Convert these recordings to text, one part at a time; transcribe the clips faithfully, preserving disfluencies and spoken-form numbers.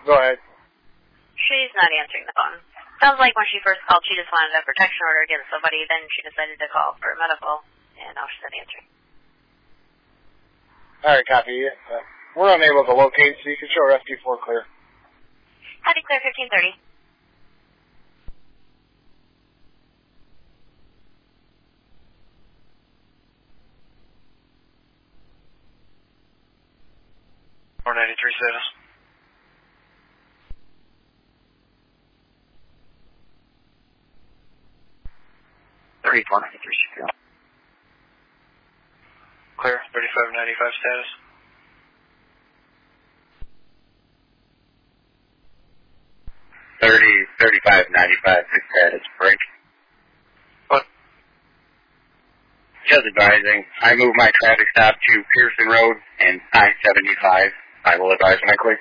Go ahead. She's not answering the phone. Sounds like when she first called, she just wanted a protection order against somebody. Then she decided to call for medical, and now she's not answering. All right, copy. Uh, we're unable to locate, so you can show her F D four clear. Copy, clear fifteen thirty. four ninety-three status. three four ninety-three secure. Clear, thirty-five ninety-five status. thirty, thirty-five ninety-five status, break. What? Just advising, I move my traffic stop to Pearson Road and I seventy-five. I will advise when I clear.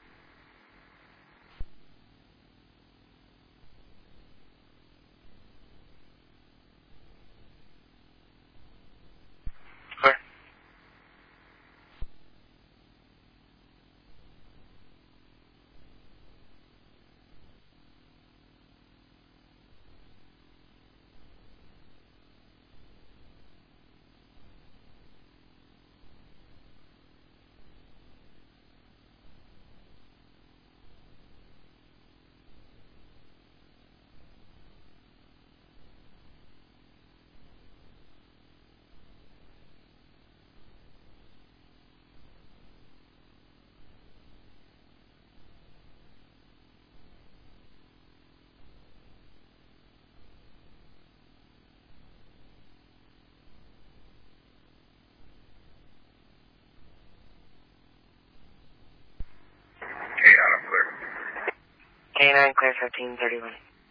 Clear. K nine, clear fifteen thirty-one.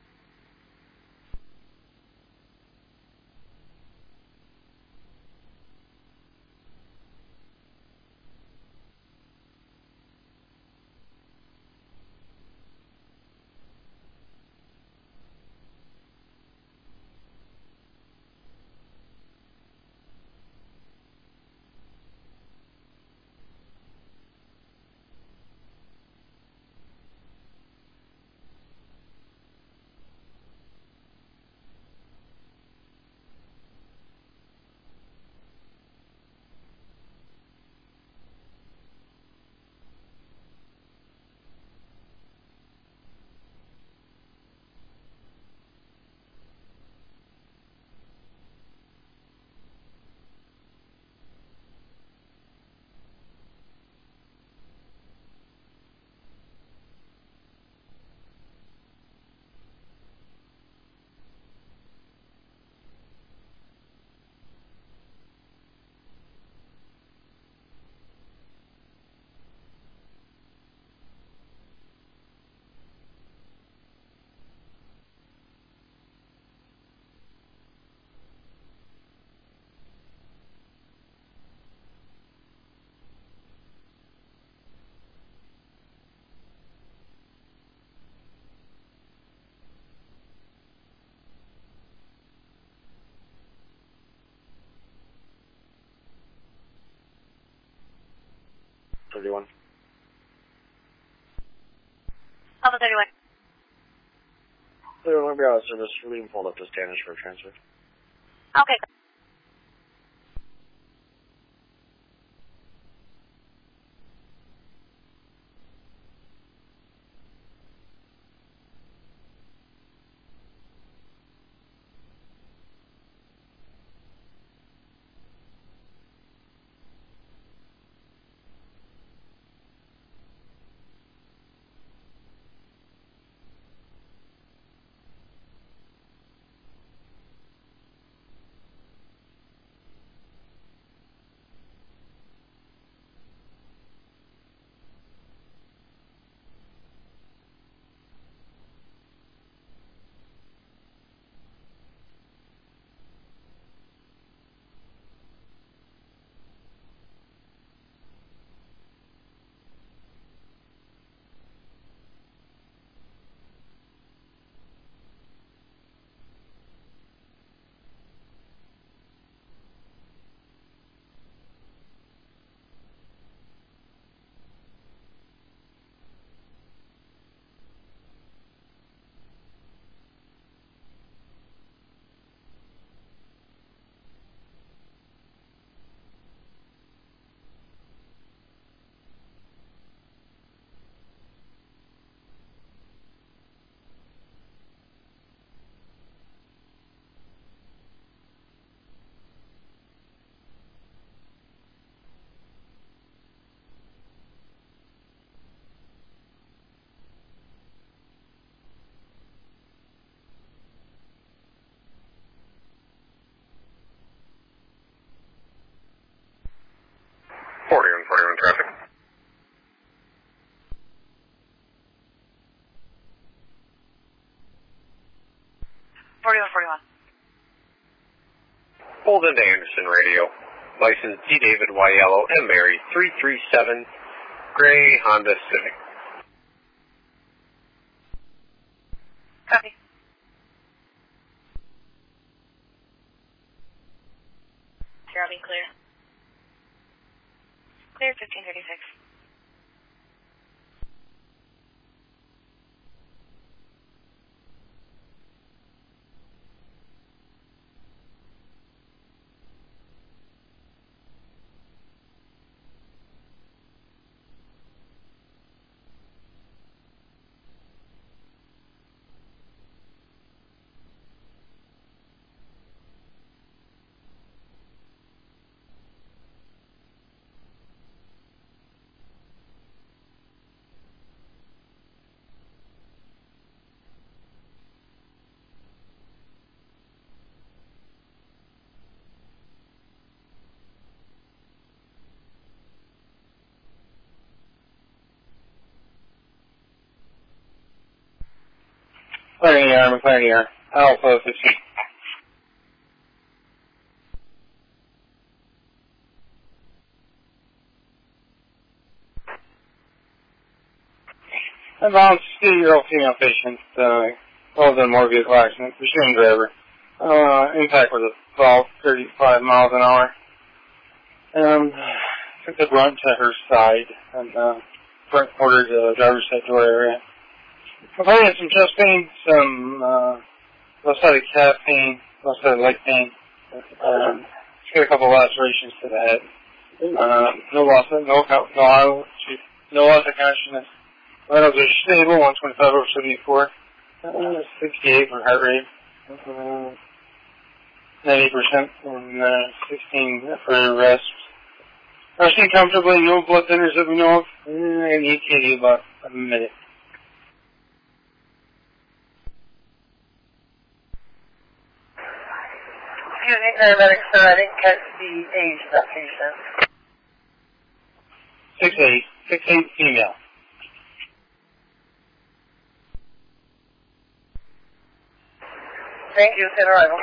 thirty-one. Alpha thirty-one. thirty-one, we'll be out of service. We're leaving pulled up to Spanish for a transfer. Okay. Pulled into Anderson Radio. License D. David Y. Yellow M. Mary three three seven, gray Honda Civic. Copy. Zero be clear. Clear fifteen thirty-six. McLaren E R, McLaren E R. Alpha fifteen. I bounced a eighty-year-old female patient, uh, involved in a motor vehicle accident, pursuing driver. Uh, impact was about thirty-five miles an hour. Um, took the brunt to her side, and, uh, front quarter of the driver's side door area. I'm having some chest pain, some, uh, left-sided calf pain, left-sided leg pain. Um, just got a couple of lacerations to the head. Uh, no loss of, no, no, no loss of consciousness. Vitals are stable, one twenty-five over seventy-four. Uh, sixty-eight for heart rate. Uh, ninety percent on uh, sixteen for rest. Resting comfortably, no blood thinners that we know of. And E K D about a minute. Excuse me, paramedics, sir, I didn't catch the age of that patient. Six eight, six eight female. Thank you, in arrival.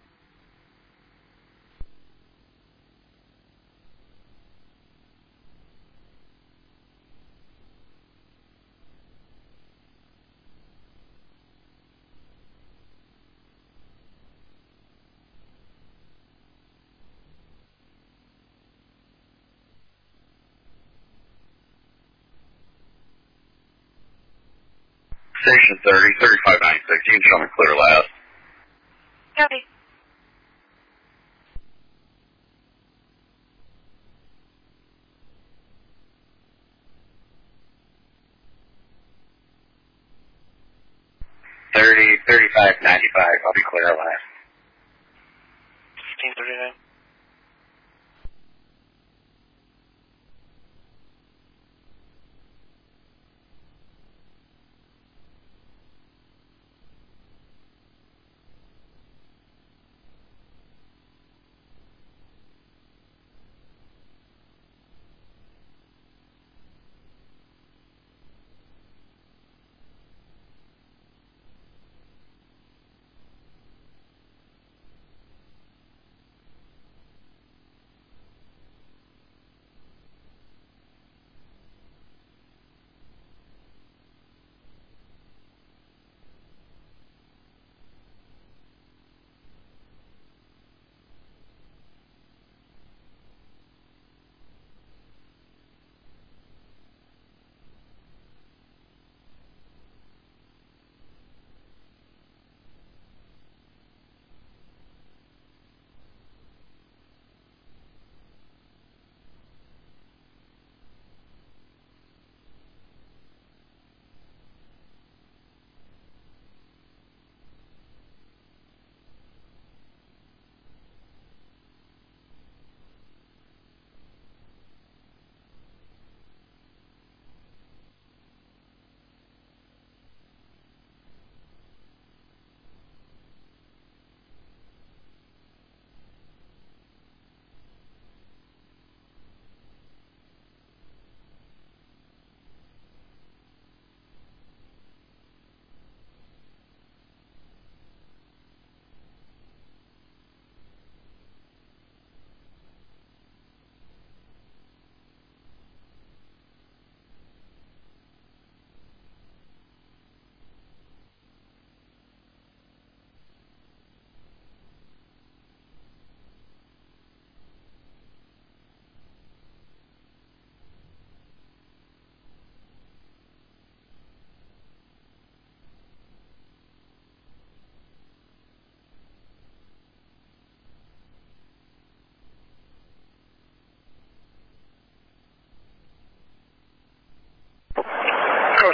Station thirty, thirty-five ninety-six. You can show me clear last. Copy. Thirty, thirty-five ninety-five. I'll be clear last. fifteen thirty-nine.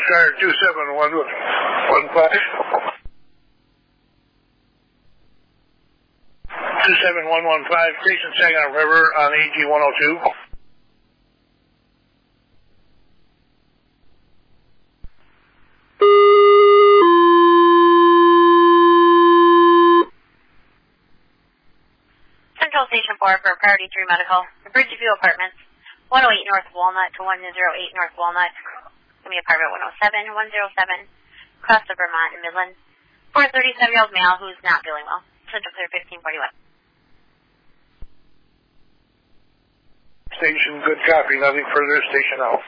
Star two seven one one five. two seven one one five, Grayson Saginaw River on A G one oh two. Central Station four for Priority three Medical. The Bridgeview Apartments, one oh eight North Walnut to one oh eight North Walnut. Give me apartment one oh seven, one oh seven, across the Vermont and Midland. For a thirty-seven-year-old male who's not feeling well. Central Clear fifteen forty-one. Station, good copy. Nothing further. Station out.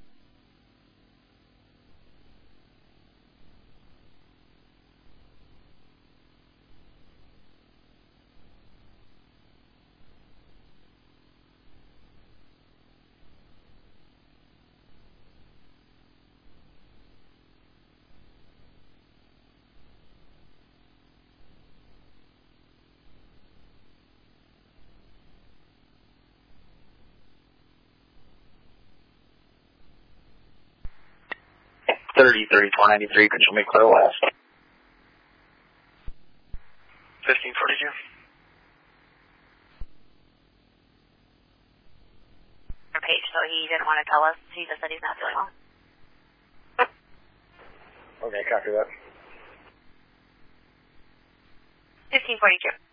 thirty, thirty-four ninety-three, could you make clear west? fifteen forty-two. Page, so he didn't want to tell us. He just said he's not feeling well. Okay, copy that. fifteen forty-two.